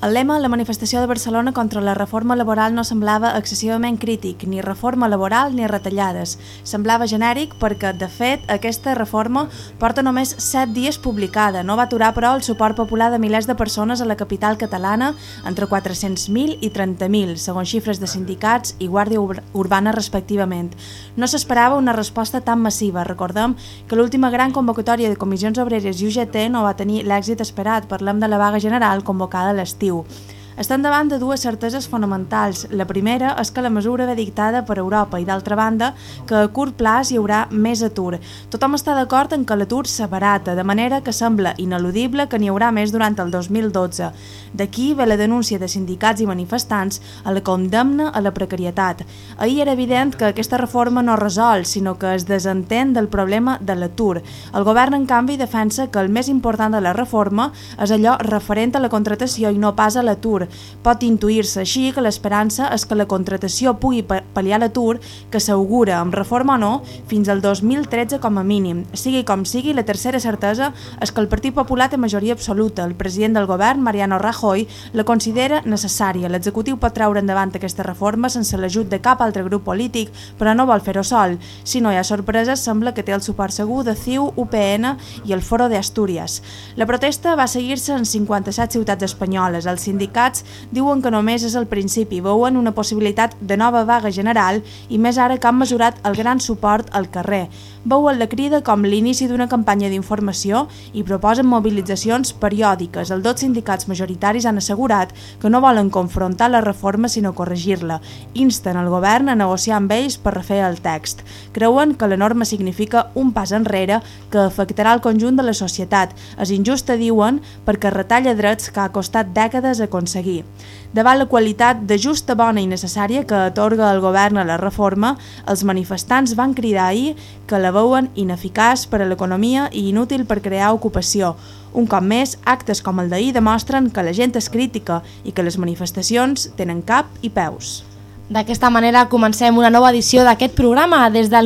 El lema de la manifestació de Barcelona contra la reforma laboral no semblava excessivament crític, ni reforma laboral ni retallades. Semblava genèric perquè, de fet, aquesta reforma porta només 7 dies publicada. No va aturar, però, el suport popular de milers de persones a la capital catalana, entre 400.000 i 30.000, segons xifres de sindicats i Guàrdia Urbana respectivament. No s'esperava una resposta tan massiva. Recordem que l'última gran convocatòria de comissions obreres i UGT no va tenir l'èxit esperat. Parlem de la vaga general convocada a l'estiu. Estem davant de dues certeses fonamentals. La primera és que la mesura ve dictada per Europa i, d'altra banda, que a curt plaç hi haurà més atur. Tothom està d'acord en que l'atur s'abarata, de manera que sembla ineludible que n'hi haurà més durant el 2012. D'aquí ve la denúncia de sindicats i manifestants a la condemna a la precarietat. Ahir era evident que aquesta reforma no resol, sinó que es desentén del problema de l'atur. El govern, en canvi, defensa que el més important de la reforma és allò referent a la contractació i no pas a l'atur. Pot intuir-se així que l'esperança és que la contractació pugui pal·liar l'atur que s'augura, amb reforma o no, fins al 2013 com a mínim. Sigui com sigui, la tercera certesa és que el Partit Popular té majoria absoluta. El president del govern, Mariano Rajoy, la considera necessària. L'executiu pot treure endavant aquesta reforma sense l'ajut de cap altre grup polític, però no vol fer-ho sol. Si no hi ha sorpreses, sembla que té el suport segur de CiU, UPN i el Foro de Astúries. La protesta va seguir-se en 57 ciutats espanyoles. Els sindicats diuen que només és el principi, veuen una possibilitat de nova vaga general i més ara que han mesurat el gran suport al carrer. Veuen la crida com l'inici d'una campanya d'informació i proposen mobilitzacions periòdiques. Els 2 sindicats majoritaris han assegurat que no volen confrontar la reforma sinó corregir-la. Insten el govern a negociar amb ells per refer el text. Creuen que la norma significa un pas enrere que afectarà el conjunt de la societat. És injusta, diuen, perquè retalla drets que ha costat dècades aconseguir. Davant la qualitat de justa, bona i necessària que atorga el govern a la reforma, els manifestants van cridar ahir que la veuen ineficaç per a l'economia i inútil per crear ocupació. Un cop més, actes com el d'ahir demostren que la gent és crítica i que les manifestacions tenen cap i peus. D'aquesta manera comencem una nova edició d'aquest programa des del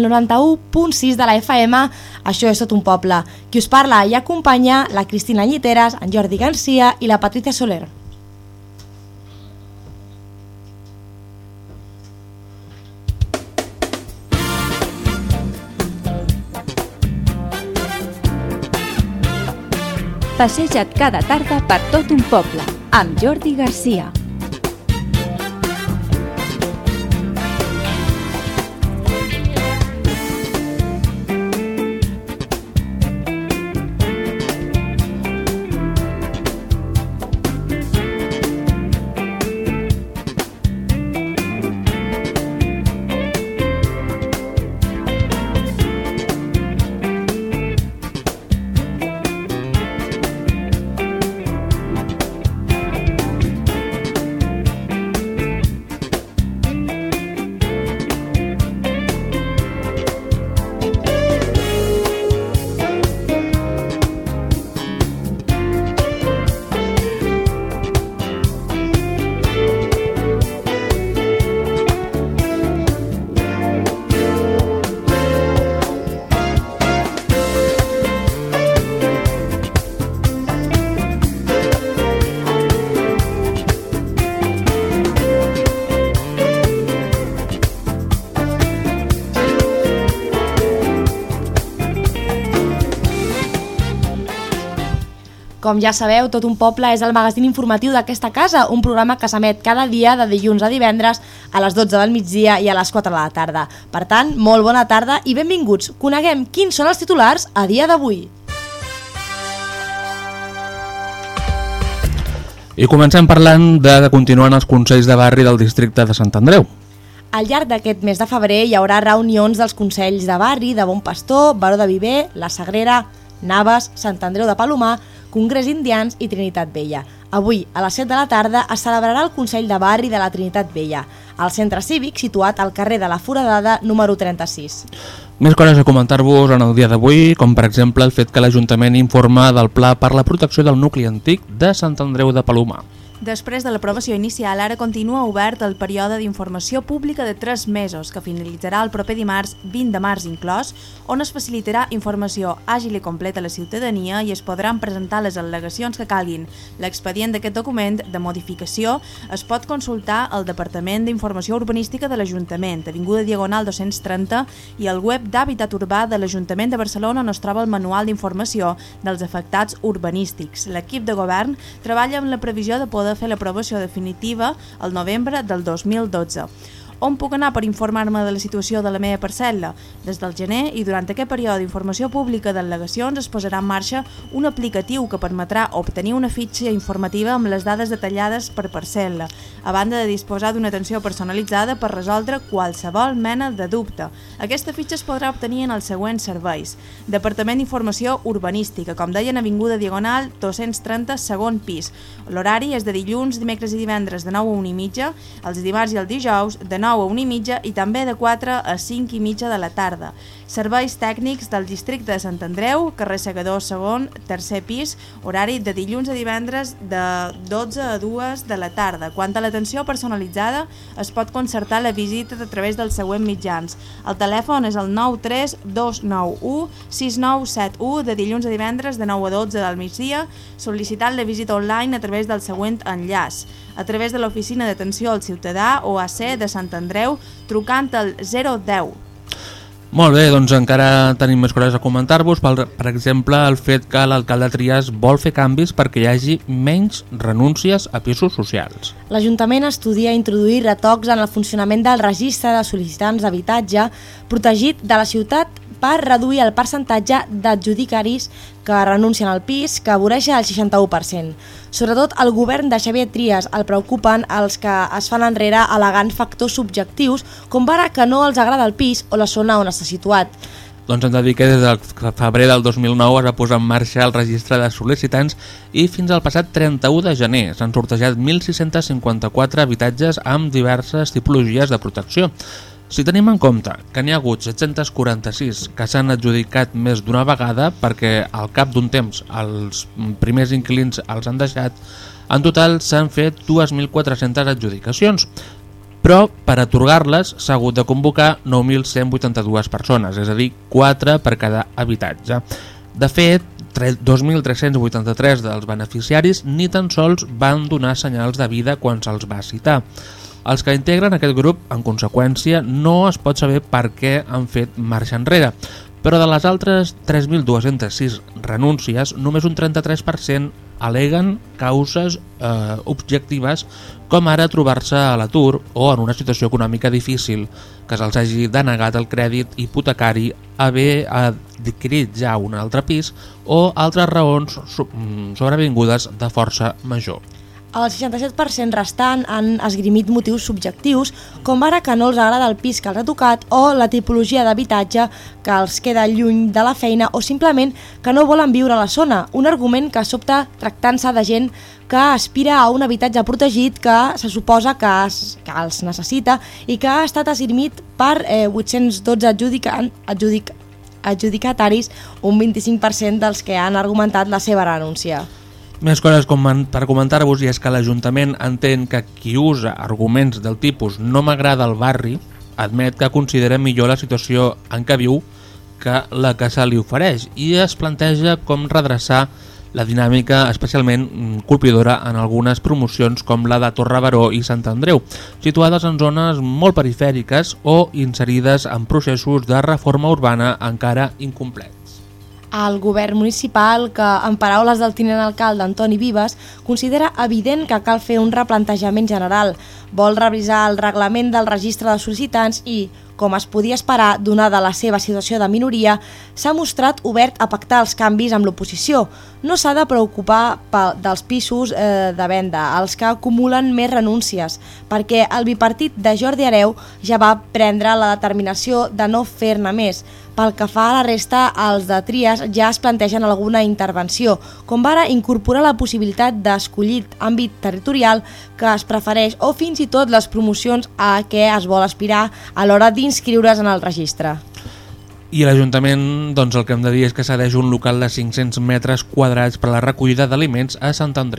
91.6 de la FM. Això és Tot un poble. Qui us parla i acompanya la Cristina Lliteres, en Jordi Garcia i la Patricia Soler. Passeja't cada tarda per tot un poble, amb Jordi Garcia. Com ja sabeu, Tot un poble és el magazín informatiu d'aquesta casa, un programa que s'emet cada dia de dilluns a divendres a les 12 del migdia i a les 4 de la tarda. Per tant, molt bona tarda i benvinguts. Coneguem quins són els titulars a dia d'avui. I comencem parlant de que continuen els consells de barri del districte de Sant Andreu. Al llarg d'aquest mes de febrer hi haurà reunions dels consells de barri de Bon Pastor, Baró de Viver, La Sagrera, Navas, Sant Andreu de Palomar, Congrés Indians i Trinitat Vella. Avui, a les 7 de la tarda, es celebrarà el Consell de Barri de la Trinitat Vella, al centre cívic situat al carrer de la Foradada número 36. Més coses a comentar-vos en el dia d'avui, com per exemple el fet que l'Ajuntament informa del Pla per la protecció del nucli antic de Sant Andreu de Palomar. Després de l'aprovació inicial, ara continua obert el període d'informació pública de 3 mesos, que finalitzarà el proper dimarts 20 de març inclòs, on es facilitarà informació àgil i completa a la ciutadania i es podran presentar les al·legacions que calguin. L'expedient d'aquest document de modificació es pot consultar al Departament d'Informació Urbanística de l'Ajuntament, Avinguda Diagonal 230, i al web d'Hàbitat Urbà de l'Ajuntament de Barcelona, on es troba el manual d'informació dels afectats urbanístics. L'equip de govern treballa amb la previsió de poder fer l'aprovació definitiva al novembre del 2012. On puc anar per informar-me de la situació de la meva parcel·la? Des del gener i durant aquest període d'informació pública d'al·legacions es posarà en marxa un aplicatiu que permetrà obtenir una fitxa informativa amb les dades detallades per parcel·la, a banda de disposar d'una atenció personalitzada per resoldre qualsevol mena de dubte. Aquesta fitxa es podrà obtenir en els següents serveis. Departament d'Informació Urbanística, com deien, Avinguda Diagonal 230, segon pis. L'horari és de dilluns, dimecres i divendres de 9 a 1:30, els dimarts i els dijous de 9 a 1:30 i també de 4 a 5:30 de la tarda. Serveis tècnics del districte de Sant Andreu, carrer Segador, segon, tercer pis, horari de dilluns a divendres de 12 a 2 de la tarda. Quant a l'atenció personalitzada, es pot concertar la visita a través dels següents mitjans. El telèfon és el 93 291 6971 de dilluns a divendres de 9 a 12 del migdia, sol·licitant la visita online a través del següent enllaç. A través de l'Oficina d'Atenció al Ciutadà, OAC, de Sant Andreu, trucant al 010. Molt bé, doncs encara tenim més coses a comentar-vos. Per exemple, el fet que l'alcalde Trias vol fer canvis perquè hi hagi menys renúncies a pisos socials. L'Ajuntament estudia introduir retocs en el funcionament del registre de sol·licitants d'habitatge protegit de la ciutat per reduir el percentatge d'adjudicaris que renuncien al pis, que voreja el 61%. Sobretot el govern de Xavier Trias el preocupen els que es fan enrere al·legant factors subjectius, com ara que no els agrada el pis o la zona on està situat. Doncs hem de dir que des del febrer del 2009 es va posar en marxa el registre de sol·licitants i fins al passat 31 de gener s'han sortejat 1.654 habitatges amb diverses tipologies de protecció. Si tenim en compte que n'hi ha hagut 746 que s'han adjudicat més d'una vegada perquè al cap d'un temps els primers inquilins els han deixat, en total s'han fet 2.400 adjudicacions, però per atorgar-les s'ha hagut de convocar 9.182 persones, és a dir, 4 per cada habitatge. De fet, 2.383 dels beneficiaris ni tan sols van donar senyals de vida quan se'ls va citar. Els que integren aquest grup, en conseqüència, no es pot saber per què han fet marxa enrere, però de les altres 3.206 renúncies, només un 33% al·leguen causes objectives, com ara trobar-se a l'atur o en una situació econòmica difícil, que se'ls hagi denegat el crèdit hipotecari, haver adquirit ja un altre pis o altres raons sobrevingudes de força major. El 67% restant han esgrimit motius subjectius, com ara que no els agrada el pis que els ha tocat o la tipologia d'habitatge que els queda lluny de la feina o simplement que no volen viure a la zona, un argument que sobta tractant-se de gent que aspira a un habitatge protegit que se suposa que els necessita i que ha estat esgrimit per 812 adjudicataris, un 25% dels que han argumentat la seva renúncia. Més coses per comentar-vos, i és que l'Ajuntament entén que qui usa arguments del tipus "no m'agrada el barri" admet que considera millor la situació en què viu que la que se li ofereix i es planteja com redreçar la dinàmica especialment colpidora en algunes promocions com la de Torre Baró i Sant Andreu, situades en zones molt perifèriques o inserides en processos de reforma urbana encara incomplets. El govern municipal, que en paraules del tinent alcalde Antoni Vives, considera evident que cal fer un replantejament general, vol revisar el reglament del registre de sol·licitants i, com es podia esperar, donada la seva situació de minoria, s'ha mostrat obert a pactar els canvis amb l'oposició. No s'ha de preocupar dels pisos de venda, els que acumulen més renúncies, perquè el bipartit de Jordi Hereu ja va prendre la determinació de no fer-ne més. Pel que fa a la resta, els de Trias ja es plantegen alguna intervenció, com ara incorporar la possibilitat d'escollir àmbit territorial que es prefereix o fins i tot les promocions a què es vol aspirar a l'hora d'inscriure's en el registre. I l'Ajuntament, doncs el que hem de dir és que cedeix un local de 500 metres quadrats per a la recollida d'aliments a Sant Andreu.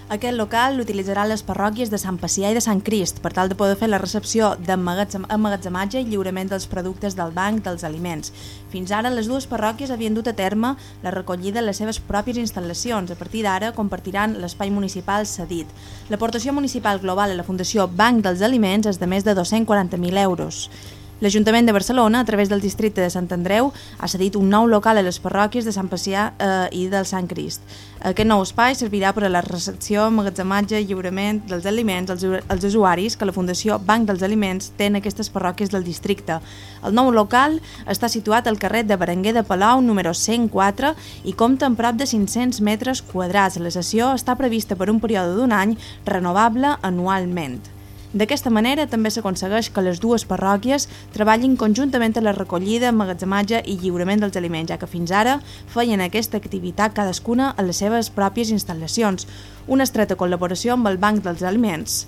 Aquest local l'utilitzaran les parròquies de Sant Pacià i de Sant Crist per tal de poder fer la recepció d'emmagatzematge i lliurament dels productes del banc dels aliments. Fins ara, les dues parròquies havien dut a terme la recollida en les seves pròpies instal·lacions. A partir d'ara, compartiran l'espai municipal cedit. L'aportació municipal global a la Fundació Banc dels Aliments és de més de 240.000 euros. L'Ajuntament de Barcelona, a través del districte de Sant Andreu, ha cedit un nou local a les parròquies de Sant Pacià i del Sant Crist. Aquest nou espai servirà per a la recepció, emmagatzematge i lliurament dels aliments als usuaris que la Fundació Banc dels Aliments té en aquestes parròquies del districte. El nou local està situat al carrer de Berenguer de Palau, número 104, i compta amb prop de 500 metres quadrats. La cessió està prevista per un període d'un any, renovable anualment. D'aquesta manera també s'aconsegueix que les dues parròquies treballin conjuntament a la recollida, emmagatzematge i lliurament dels aliments, ja que fins ara feien aquesta activitat cadascuna a les seves pròpies instal·lacions. Una estreta col·laboració amb el Banc dels Aliments.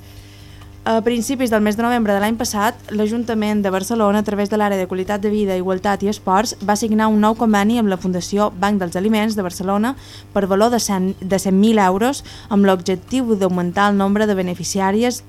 A principis del mes de novembre de l'any passat, l'Ajuntament de Barcelona, a través de l'àrea de qualitat de vida, igualtat i esports, va signar un nou conveni amb la Fundació Banc dels Aliments de Barcelona per valor de 100.000 euros amb l'objectiu d'augmentar el nombre de beneficiaris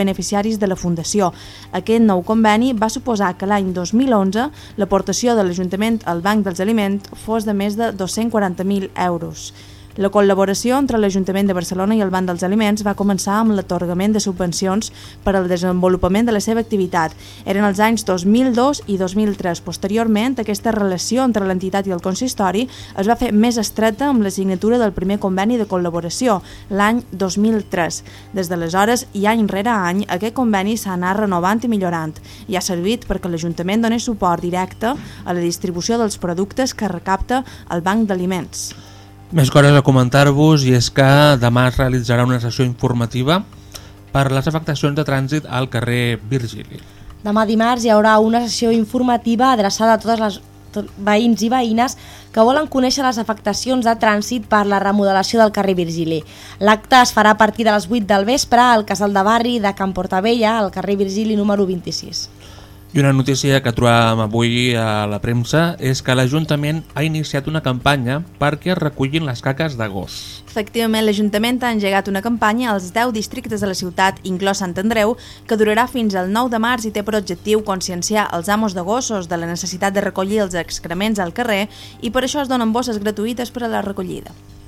de la Fundació. Aquest nou conveni va suposar que l'any 2011 l'aportació de l'Ajuntament al Banc dels Aliments fos de més de 240.000 euros. La col·laboració entre l'Ajuntament de Barcelona i el Banc dels Aliments va començar amb l'atorgament de subvencions per al desenvolupament de la seva activitat. Eren els anys 2002 i 2003. Posteriorment, aquesta relació entre l'entitat i el consistori es va fer més estreta amb la signatura del primer conveni de col·laboració, l'any 2003. Des d'aleshores, i any rere any, aquest conveni s'ha anat renovant i millorant i ha servit perquè l'Ajuntament donés suport directe a la distribució dels productes que recapta el Banc d'Aliments. Més coses a comentar-vos, i és que demà es realitzarà una sessió informativa per les afectacions de trànsit al carrer Virgili. Demà dimarts hi haurà una sessió informativa adreçada a tots els veïns i veïnes que volen conèixer les afectacions de trànsit per la remodelació del carrer Virgili. L'acte es farà a partir de les 8 del vespre al casal de barri de Can Portabella, al carrer Virgili número 26. I una notícia que trobàvem avui a la premsa és que l'Ajuntament ha iniciat una campanya perquè es recullin les caques de gos. Efectivament, l'Ajuntament ha engegat una campanya als 10 districtes de la ciutat, inclòs Sant Andreu, que durarà fins al 9 de març i té per objectiu conscienciar els amos de gossos de la necessitat de recollir els excrements al carrer, i per això es donen bosses gratuïtes per a la recollida.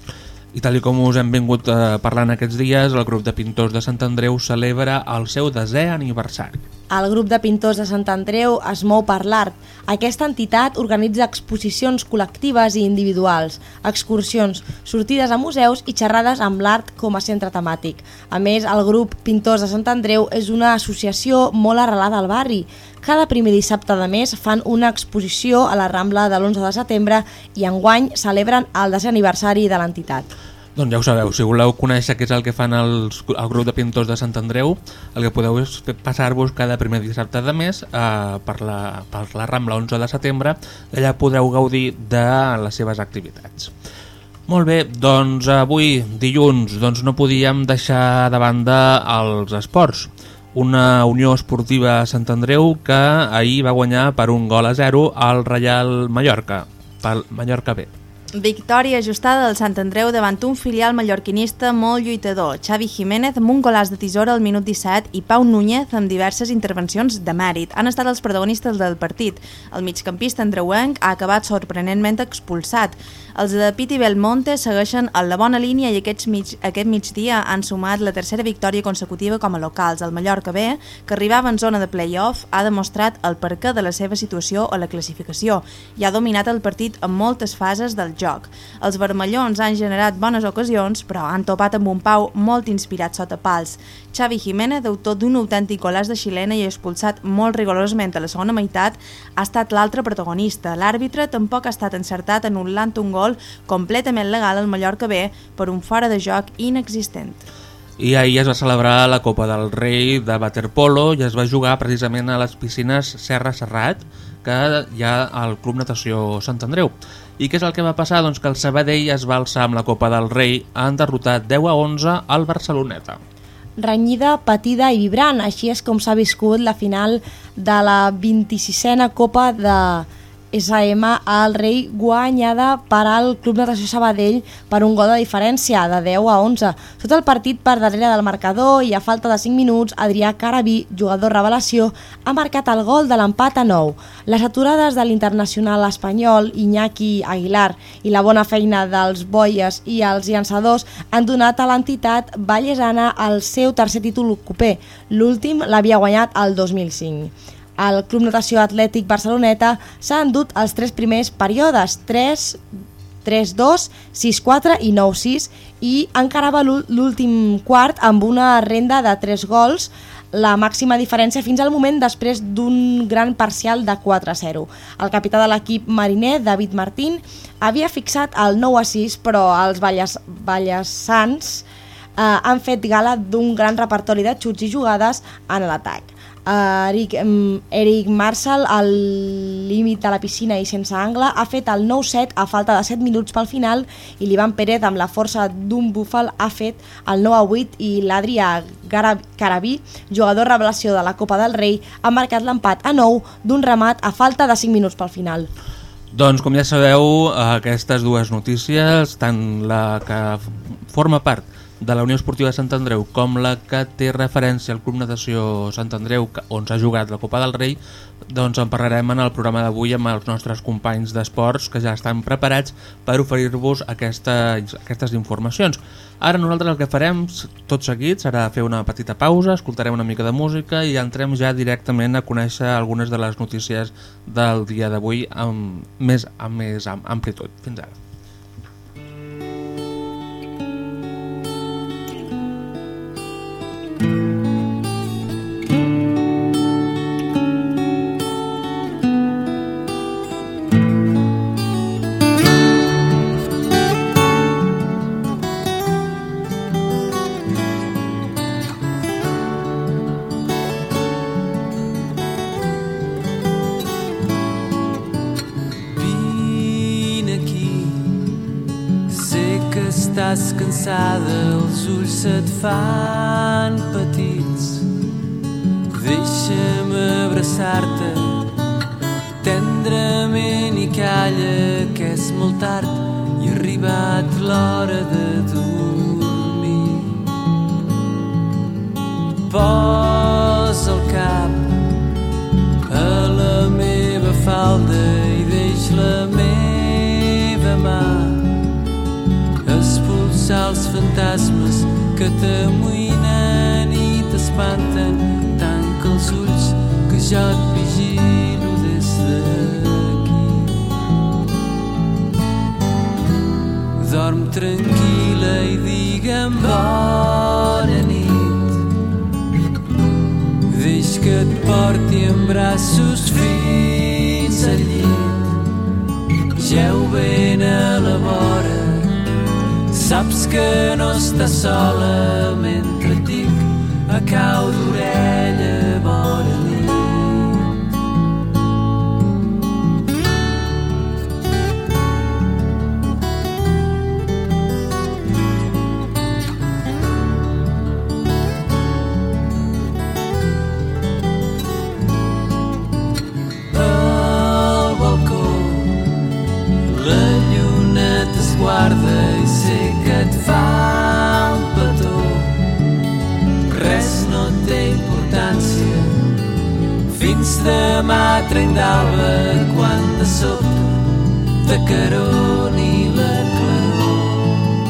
I tal com us hem vingut parlant aquests dies, el grup de pintors de Sant Andreu celebra el seu 10è aniversari. El grup de pintors de Sant Andreu es mou per l'art. Aquesta entitat organitza exposicions col·lectives i individuals, excursions, sortides a museus i xerrades amb l'art com a centre temàtic. A més, el grup Pintors de Sant Andreu és una associació molt arrelada al barri. Cada primer dissabte de mes fan una exposició a la Rambla de l'11 de setembre i enguany celebren el 10è aniversari de l'entitat. Doncs ja ho sabeu, si voleu conèixer què és el que fan el grup de pintors de Sant Andreu, el que podeu és passar-vos cada primer dissabte de mes per la Rambla 11 de setembre, allà podreu gaudir de les seves activitats. Molt bé, doncs avui, dilluns, no podíem deixar de banda els esports. Una Unió Esportiva Sant Andreu que ahir va guanyar per 1-0 al Reial Mallorca, pel Mallorca B. Victòria ajustada del Sant Andreu davant un filial mallorquinista molt lluitador. Xavi Jiménez amb un golaç de tisora al minut 17 i Pau Núñez amb diverses intervencions de mèrit. Han estat els protagonistes del partit. El migcampista andreuenc ha acabat sorprenentment expulsat. Els de Piti Belmonte segueixen en la bona línia i aquest migdia han sumat la tercera victòria consecutiva com a locals. El Mallorca B, que arribava en zona de play-off, ha demostrat el perquè de la seva situació a la classificació i ha dominat el partit en moltes fases del joc. Els vermellons han generat bones ocasions, però han topat amb un Pau molt inspirat sota pals. Xavi Jiménez, autor d'un autèntic golaç de xilena i expulsat molt rigorosament a la segona meitat, ha estat l'altre protagonista. L'àrbitre tampoc ha estat encertat anul·lant un gol completament legal al Mallorca B per un fora de joc inexistent. I ahir es va celebrar la Copa del Rei de waterpolo i es va jugar precisament a les piscines Serra Serrat, que hi ha al Club Natació Sant Andreu. I què és el que va passar? Doncs que el Sabadell es va alçar amb la Copa del Rei, han derrotat 10-11 al Barceloneta. Renyida, patida i vibrant, així és com s'ha viscut la final de la 26a Copa de SM al Rei, guanyada per al Club Natació Sabadell per un gol de diferència de 10 a 11. Sota el partit per darrere del marcador i a falta de 5 minuts, Adrià Carabí, jugador revelació, ha marcat el gol de l'empat a 9. Les aturades de l'internacional espanyol Iñaki Aguilar i la bona feina dels boies i els llançadors han donat a l'entitat vallesana el seu tercer títol copé. L'últim l'havia guanyat el 2005. El Club Natació Atlètic Barceloneta s'ha endut els 3 primers períodes, 3-2, 6-4 i 9-6, i encarava l'últim quart amb una renda de 3 gols, la màxima diferència fins al moment després d'un gran parcial de 4-0. El capità de l'equip mariner, David Martín, havia fixat el 9-6, però els vallesans han fet gala d'un gran repertori de xuts i jugades en l'atac. Eric Marshall, al límit de la piscina i sense angle, ha fet el 9-7 a falta de 7 minuts pel final, i l'Ivan Pérez, amb la força d'un búfal, ha fet el 9-8, i l'Adrià Carabí, jugador revelació de la Copa del Rei, ha marcat l'empat a 9 d'un remat a falta de 5 minuts pel final. Doncs, com ja sabeu, aquestes dues notícies, tant la que forma part de la Unió Esportiva Sant Andreu com la que té referència al Club Natació Sant Andreu, on s'ha jugat la Copa del Rei, doncs en parlarem en el programa d'avui amb els nostres companys d'esports que ja estan preparats per oferir-vos aquestes informacions. Ara nosaltres el que farem tot seguit serà fer una petita pausa, escoltarem una mica de música i entrem ja directament a conèixer algunes de les notícies del dia d'avui amb més amplitud. Fins ara. Estàs cansada, els ulls se't fan petits. Deixa'm abraçar-te tendrament i calla, que és molt tard i ha arribat l'hora de dormir. Posa el cap a la meva falda i deix la meva mà expulsar els fantasmes que t'amoïnen i t'espanten. Tanca els ulls que jo et vigilo des d'aquí. Dorm tranquil·la i digue'm bona nit. Deix que et porti en braços fins al llit. Jeu ben a la vora, saps que no estàs sola mentre et dic a cau d'orella bona nit. Al balcó la lluna t'esguarda i sé que et fa un petó. Res no té importància fins demà trenc d'alba, quan de sobte t'acaroni la claror.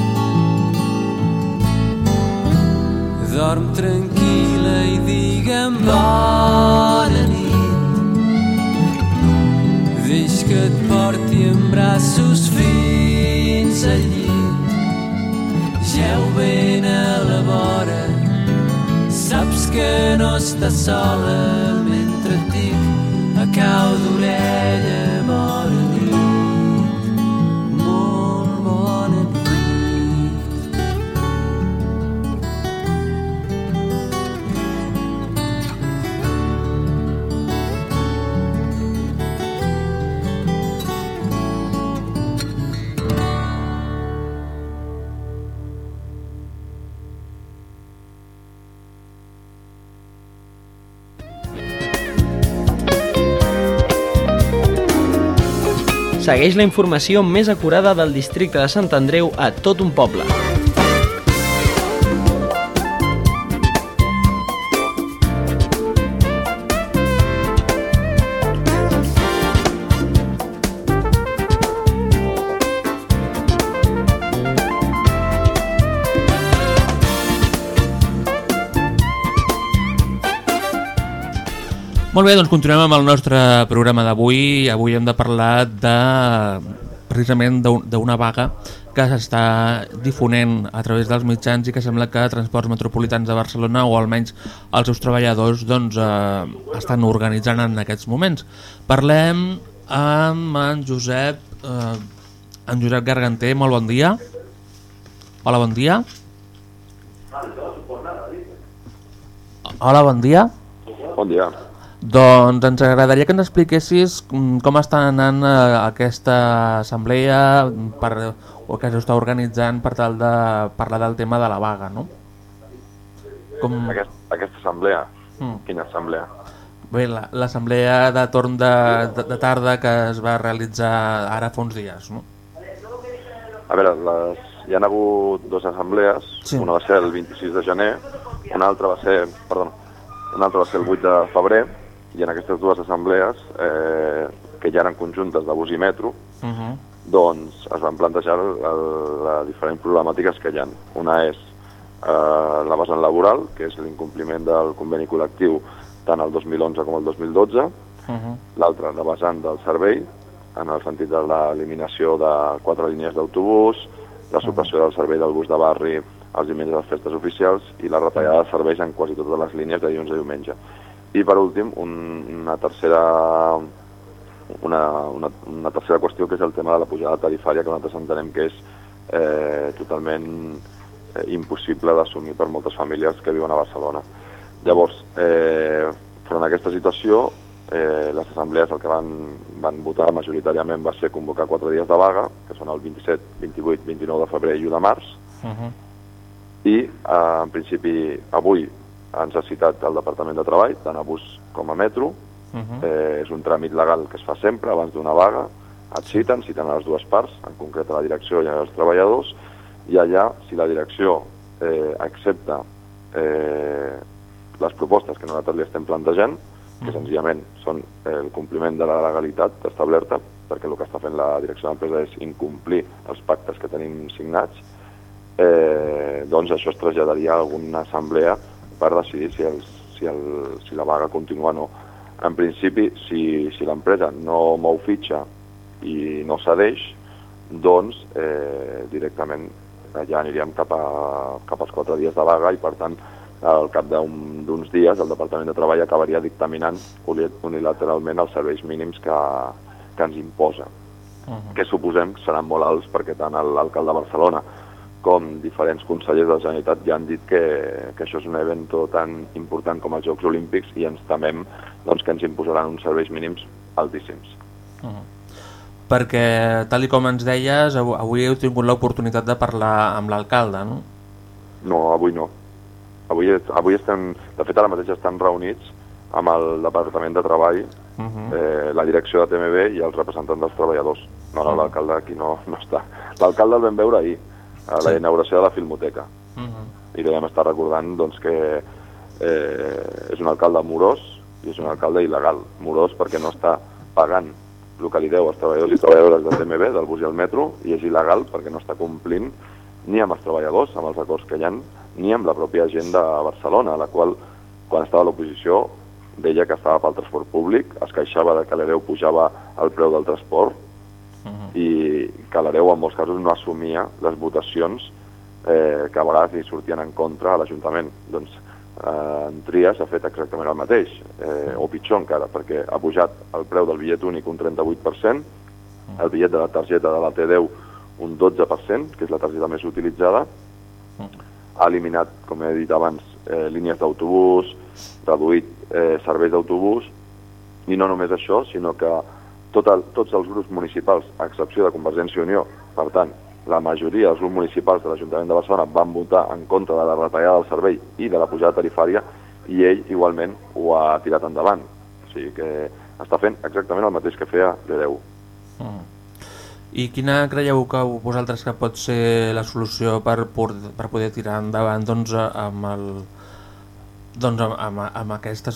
Dorm tranquil·la i digue'm bona nit. Deix que et porti en braços fins al llit. Jeu ben a la vora, saps que no estàs sola mentre et dic a cau d'orella bona nit. Molt bona nit. Segueix la informació més acurada del districte de Sant Andreu a Tot un Poble. Molt bé, doncs continuem amb el nostre programa d'avui. Avui hem de parlar precisament d'una vaga que s'està difonent a través dels mitjans i que sembla que Transports Metropolitans de Barcelona, o almenys els seus treballadors, estan organitzant en aquests moments. Parlem amb en Josep Garganter. Molt bon dia. Hola, bon dia. Hola, bon dia. Bon dia. Doncs ens agradaria que ens expliquessis com està anant aquesta assemblea o que s'està organitzant per tal de parlar del tema de la vaga, no? Aquesta assemblea? Quina assemblea? Bé, l'assemblea de torn de tarda que es va realitzar ara fa uns dies, no? A veure, hi ha hagut dues assemblees, sí. Una va ser el 26 de gener, una altra va ser el 8 de febrer, i en aquestes dues assemblees, que ja eren conjuntes de bus i metro, doncs es van plantejar les diferents problemàtiques que hi ha. Una és la vessant laboral, que és l'incompliment del conveni col·lectiu tant el 2011 com el 2012, l'altra la vessant del servei, en el sentit de l'eliminació de 4 línies d'autobús, la supressió del servei del bus de barri els diumenges de les festes oficials i la retallada de serveis en quasi totes les línies de dilluns a diumenge. I per últim, una tercera qüestió, que és el tema de la pujada tarifària, que nosaltres entenem que és totalment impossible d'assumir per moltes famílies que viuen a Barcelona. Llavors, front a aquesta situació, les assemblees el que van votar majoritàriament va ser convocar 4 dies de vaga, que són el 27, 28, 29 de febrer i 1 de març, i en principi avui ens ha citat el Departament de Treball, tant a bus com a metro. És un tràmit legal que es fa sempre abans d'una vaga. Et citen a les dues parts, en concret a la direcció i als treballadors, i allà, si la direcció accepta les propostes que nosaltres li estem plantejant, que senzillament són el compliment de la legalitat establerta, perquè el que està fent la direcció d'empresa és incomplir els pactes que tenim signats, doncs això es traslladaria a alguna assemblea per decidir si la vaga continua o no. En principi, si l'empresa no mou fitxa i no cedeix, doncs directament ja aniríem cap als 4 dies de vaga i, per tant, al cap d'uns dies el Departament de Treball acabaria dictaminant unilateralment els serveis mínims que ens imposa, que suposem que seran molt alts perquè tant l'alcalde de Barcelona com diferents consellers de la Generalitat ja han dit que això és un event tan important com els Jocs Olímpics i ens temem que ens imposaran uns serveis mínims altíssims. Perquè, tal com ens deies, avui heu tingut l'oportunitat de parlar amb l'alcalde, no? No, avui no. Avui estem, de fet ara mateix estan reunits amb el Departament de Treball, la direcció de TMB i els representants dels treballadors. No, l'alcalde aquí no està. L'alcalde el vam veure ahir, a la inauguració de la Filmoteca. I devem estar recordant que és un alcalde morós i és un alcalde il·legal. Morós perquè no està pagant el que li deu als treballadors i treballadores del TMB, del bus i el metro, i és il·legal perquè no està complint ni amb els treballadors, amb els acords que hi ha, ni amb la pròpia gent de Barcelona, la qual, quan estava a l'oposició, deia que estava pel transport públic, es queixava de que l'Hereu pujava el preu del transport i que l'Hereu en molts casos no assumia les votacions que a vegades li sortien en contra a l'Ajuntament. Doncs en Trias ha fet exactament el mateix, o pitjor encara, perquè ha pujat el preu del bitllet únic un 38%, el bitllet de la targeta de la T10 un 12%, que és la targeta més utilitzada, ha eliminat, com he dit abans, línies d'autobús, reduït serveis d'autobús, i no només això, sinó que tots els grups municipals, a excepció de Convergència i Unió, per tant, la majoria dels grups municipals de l'Ajuntament de Barcelona van votar en contra de la retallada del servei i de la pujada tarifària, i ell igualment ho ha tirat endavant. O sigui que està fent exactament el mateix que feia l'Hereu. I quina creieu que vosaltres que pot ser la solució per poder tirar endavant amb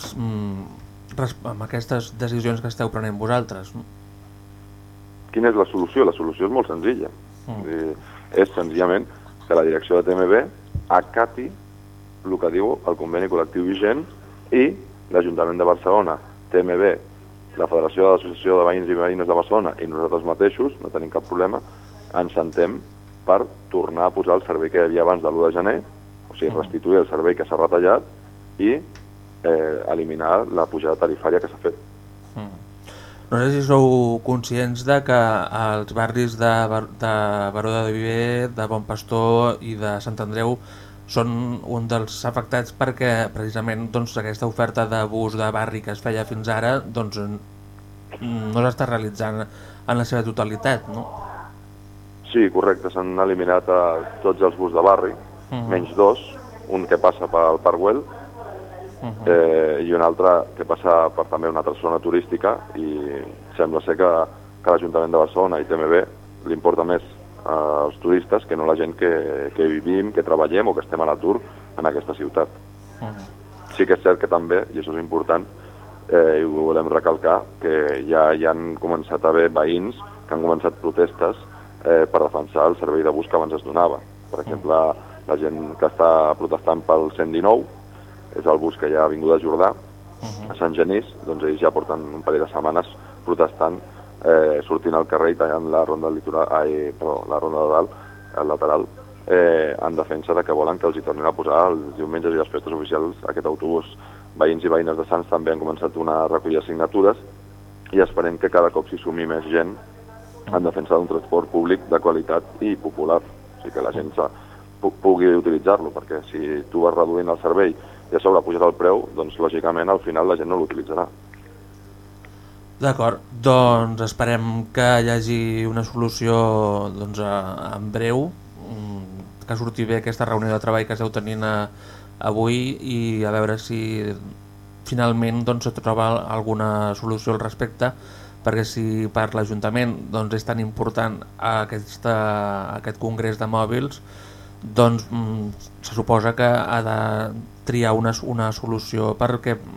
aquestes decisions que esteu prenent vosaltres? Quina és la solució? La solució és molt senzilla. És senzillament que la direcció de TMB acati el que diu el conveni col·lectiu vigent i l'Ajuntament de Barcelona, TMB, la Federació de l'Associació de Veïns i Veïnes de Barcelona i nosaltres mateixos, no tenim cap problema, ens sentem per tornar a posar el servei que hi havia abans de l'1 de gener, o sigui, restituir el servei que s'ha retallat i eliminar la pujada tarifària que s'ha fet. No sé si sou conscients de que els barris de Baró de Viver, de Bon Pastor i de Sant Andreu són un dels afectats perquè precisament aquesta oferta de bus de barri que es feia fins ara no s'està realitzant en la seva totalitat, no? Sí, correcte, s'han eliminat tots els bus de barri, menys dos, un que passa pel Parc Güell i un altre que passa per també una altra zona turística, i sembla ser que l'Ajuntament de Barcelona i TMB li importa més als turistes que no la gent que vivim, que treballem o que estem a l'atur en aquesta ciutat. Sí que és cert que també, i això és important, i ho volem recalcar, que ja hi han començat a haver veïns que han començat protestes per defensar el servei de bus que abans es donava. Per exemple, la gent que està protestant pel 119 és el bus que hi ha a Avinguda Jordà, a Sant Genís, doncs ells ja porten un parell de setmanes protestant, sortint al carrer i tallant la ronda la ronda de dalt, el lateral, en defensa de que volen que els hi tornin a posar els diumenges i les festes oficials aquest autobús. Veïns i veïnes de Sants també han començat una recollida de signatures i esperem que cada cop s'hi sumi més gent en defensa d'un transport públic de qualitat i popular, o sigui que la gent pugui utilitzar-lo, perquè si tu vas reduint el servei i a sobre puges el preu, doncs lògicament al final la gent no l'utilitzarà. D'acord, doncs esperem que hi hagi una solució en breu, que surti bé aquesta reunió de treball que esteu tenint avui i a veure si finalment es troba alguna solució al respecte, perquè si per l'Ajuntament és tan important aquest congrés de mòbils, doncs se suposa que ha de triar una solució per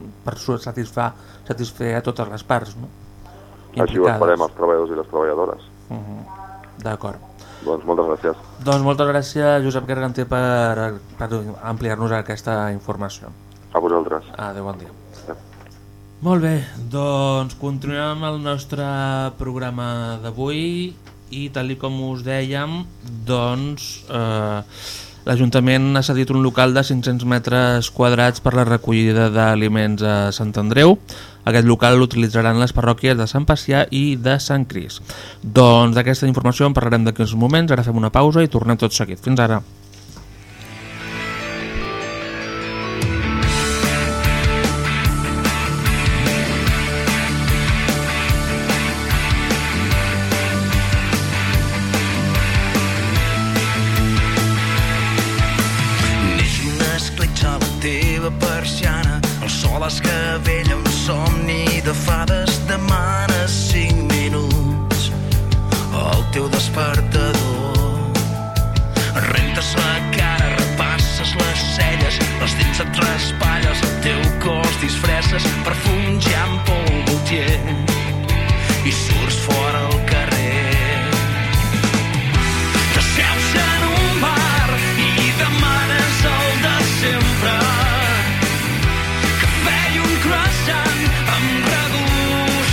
satisfer a totes les parts, no? Així ho esperem els treballadors i les treballadores. D'acord. Doncs moltes gràcies. Doncs moltes gràcies, Josep Garganter, per ampliar-nos aquesta informació. A vosaltres. Adéu, bon dia. Molt bé, doncs continuem amb el nostre programa d'avui i tal com us dèiem, doncs l'Ajuntament ha cedit un local de 500 metres quadrats per la recollida d'aliments a Sant Andreu. Aquest local l'utilitzaran les parròquies de Sant Pacià i de Sant Cris. Doncs d'aquesta informació en parlarem d'aquí uns moments, ara fem una pausa i tornem tot seguit. Fins ara. Cafè i un croissant amb regust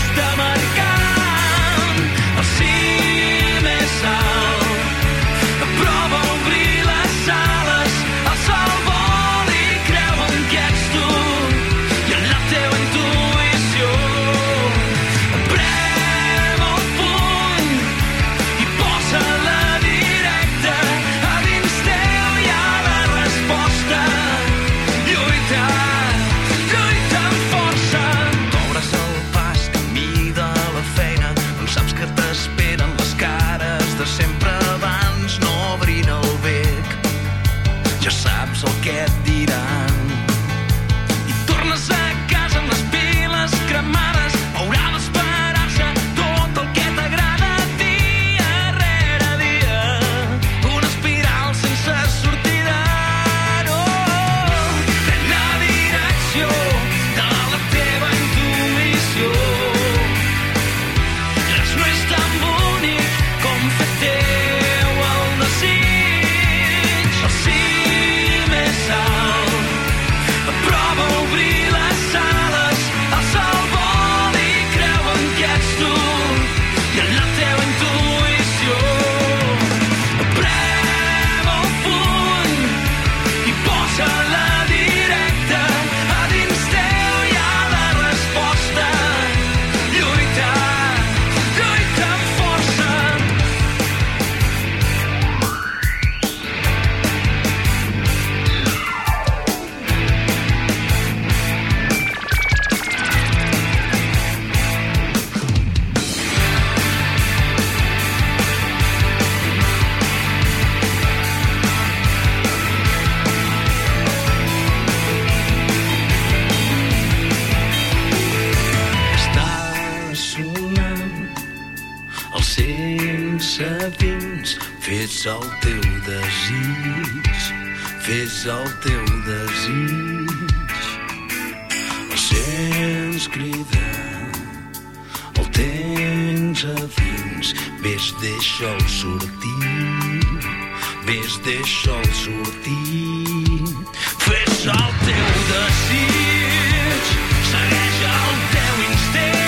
Fes el teu desig, fes el teu desig. El sents cridar, el tens a dins. Ves, deixa'l sortir, ves, deixa'l sortir. Fes el teu desig, segueix el teu instinct.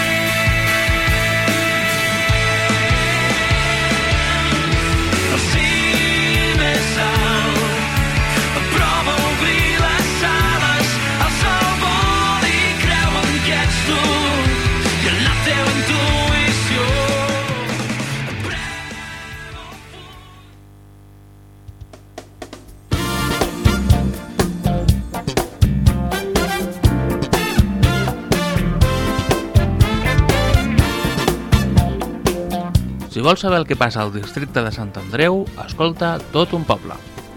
Si vols saber el que passa al districte de Sant Andreu, escolta Tot un poble.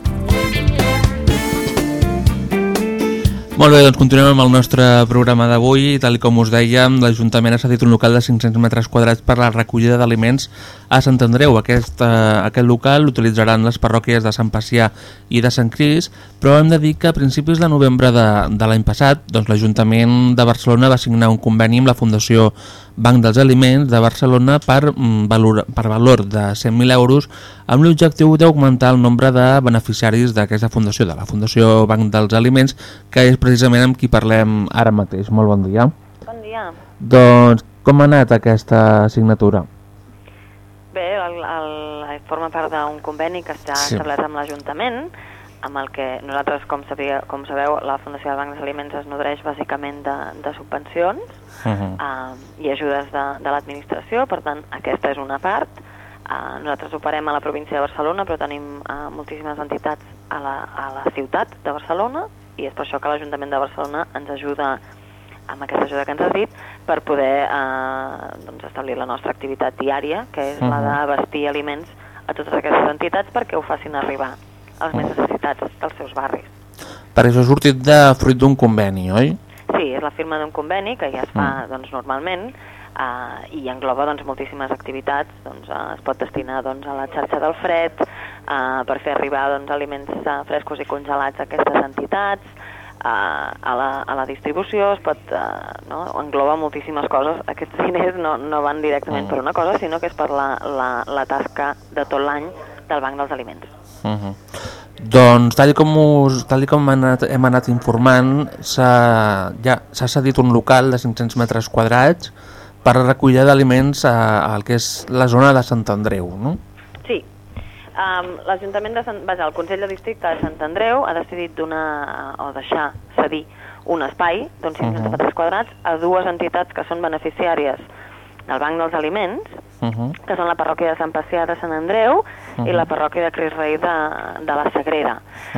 Molt bé, doncs continuem amb el nostre programa d'avui. Tal com us dèiem, l'Ajuntament ha cedit un local de 500 metres quadrats per la recollida d'aliments a Sant Andreu. Aquest local l'utilitzaran les parròquies de Sant Pacià i de Sant Cris, però hem de dir que a principis de novembre de l'any passat, doncs, l'Ajuntament de Barcelona va signar un conveni amb la Fundació Banc dels Aliments de Barcelona per valor de 100.000 euros amb l'objectiu d'augmentar el nombre de beneficiaris d'aquesta fundació, de la Fundació Banc dels Aliments, que és precisament amb qui parlem ara mateix. Molt bon dia. Bon dia. Doncs com ha anat aquesta signatura? Bé, forma part d'un conveni que està establert amb l'Ajuntament, amb el que nosaltres, com sabeu, la Fundació del Banc dels Aliments es nodreix bàsicament de subvencions i ajudes de l'administració. Per tant, aquesta és una part. Nosaltres operem a la província de Barcelona, però tenim moltíssimes entitats a la ciutat de Barcelona, i és per això que l'Ajuntament de Barcelona ens ajuda amb aquesta ajuda que ens has dit per poder establir la nostra activitat diària, que és la d'abastir aliments a totes aquestes entitats perquè ho facin arribar als més necessitats dels seus barris. Per això ha sortit de fruit d'un conveni, oi? Sí, és la firma d'un conveni que ja es fa normalment i engloba moltíssimes activitats. Es pot destinar a la xarxa del fred, per fer arribar aliments frescos i congelats a aquestes entitats, a la distribució, engloba moltíssimes coses. Aquests diners no van directament per una cosa, sinó que és per la tasca de tot l'any del Banc dels Aliments. Doncs, tal com hem anat informant, s'ha cedit un local de 500 metres quadrats per a recollida d'aliments al que és la zona de Sant Andreu, no? Sí. L'Ajuntament el Consell de Districte de Sant Andreu ha decidit deixar cedir un espai d'uns 500 metres quadrats a dues entitats que són beneficiàries del Banc dels Aliments, que són la parròquia de Sant Pacià de Sant Andreu i la parròquia de Cris Rei de la Sagrera.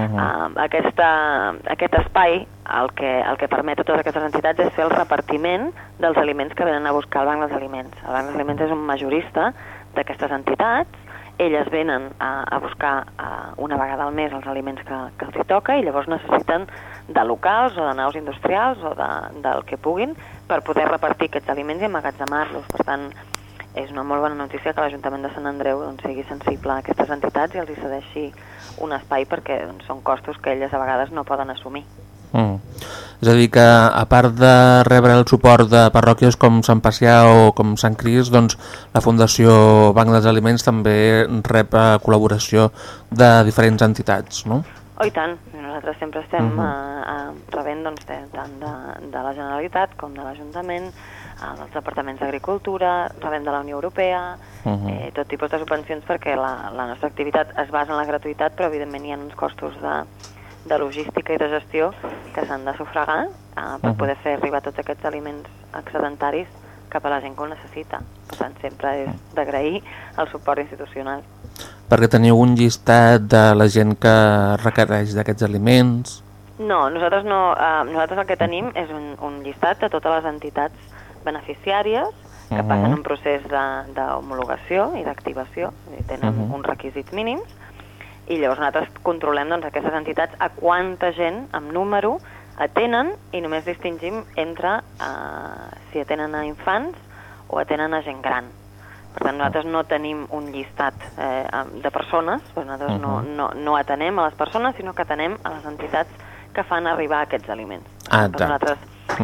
Aquest espai el que permet a totes aquestes entitats és fer el repartiment dels aliments que venen a buscar el Banc dels Aliments. El Banc dels Aliments és un majorista d'aquestes entitats. Elles venen a buscar una vegada al mes els aliments que els hi toca i llavors necessiten de locals o de naus industrials o del que puguin per poder repartir aquests aliments i emmagatzemar-los. Per tant, és una molt bona notícia que l'Ajuntament de Sant Andreu sigui sensible a aquestes entitats i els hi cedeixi un espai perquè són costos que elles a vegades no poden assumir. És a dir que, a part de rebre el suport de parròquies com Sant Pacià o com Sant Cris, doncs la Fundació Banc dels Aliments també rep col·laboració de diferents entitats, no? Oh, i tant. Nosaltres sempre estem rebent tant de la Generalitat com de l'Ajuntament, dels departaments d'Agricultura, rebem de la Unió Europea, tot tipus de subvencions perquè la nostra activitat es basa en la gratuïtat, però evidentment hi ha uns costos de logística i de gestió que s'han de sufragar per poder fer arribar tots aquests aliments excedentaris cap a la gent que ho necessita. Per tant, sempre és d'agrair el suport institucional. Perquè teniu un llistat de la gent que requereix d'aquests aliments? No, nosaltres no. Nosaltres el que tenim és un llistat de totes les entitats beneficiàries que passen un procés d'homologació i d'activació, tenen uns requisits mínims, i llavors nosaltres controlem aquestes entitats a quanta gent amb número atenen i només distingim entre si atenen a infants o atenen a gent gran. Per tant, nosaltres no tenim un llistat de persones, nosaltres no atenem a les persones, sinó que atenem a les entitats que fan arribar aquests aliments. Nosaltres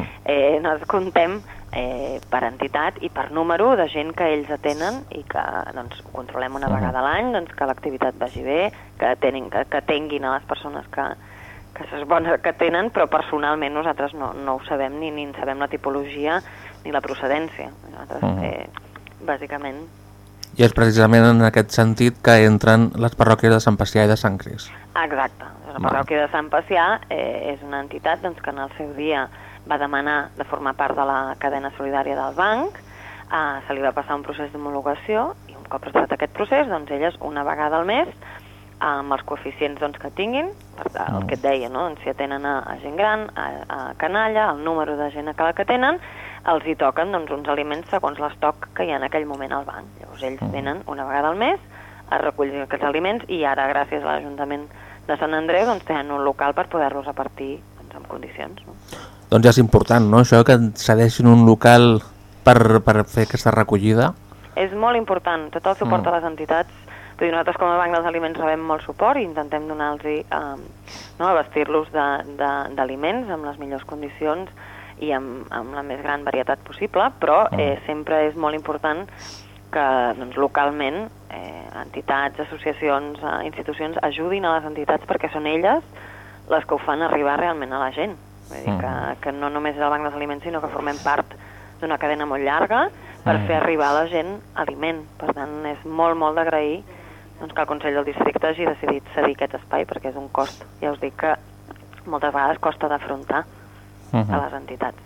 comptem per entitat i per número de gent que ells atenen i que ho controlem una vegada a l'any, que l'activitat vagi bé, que atenguin a les persones que és bona que tenen, però personalment nosaltres no ho sabem, ni en sabem la tipologia ni la procedència. Nosaltres, bàsicament... I és precisament en aquest sentit que entren les parròquies de Sant Pacià i de Sant Cris. Exacte. La parròquia de Sant Pacià és una entitat que en el seu dia va demanar de formar part de la cadena solidària del banc, se li va passar un procés d'homologació i un cop passat aquest procés, elles una vegada al mes, amb els coeficients que tinguin, el que et deia, si atenen a gent gran, a canalla, el número de gent a que tenen, els hi toquen uns aliments segons l'estoc que hi ha en aquell moment al banc. Llavors ells venen una vegada al mes a recollir aquests aliments i ara, gràcies a l'Ajuntament de Sant Andreu, tenen un local per poder-los repartir en condicions. Doncs ja és important, no?, això, que cedeixin un local per fer aquesta recollida. És molt important, tot el suport a les entitats. Nosaltres com a Banc dels Aliments rebem molt suport i intentem donar-los abastir-los d'aliments amb les millors condicions i amb la més gran varietat possible, però sempre és molt important que localment entitats, associacions, institucions ajudin a les entitats perquè són elles les que ho fan arribar realment a la gent. Vull dir que no només és el Banc dels Aliments, sinó que formem part d'una cadena molt llarga per fer arribar a la gent aliment. Per tant, és molt, molt d'agrair que el Consell del Districte hagi decidit cedir aquest espai, perquè és un cost, ja us dic que moltes vegades costa d'afrontar a les entitats.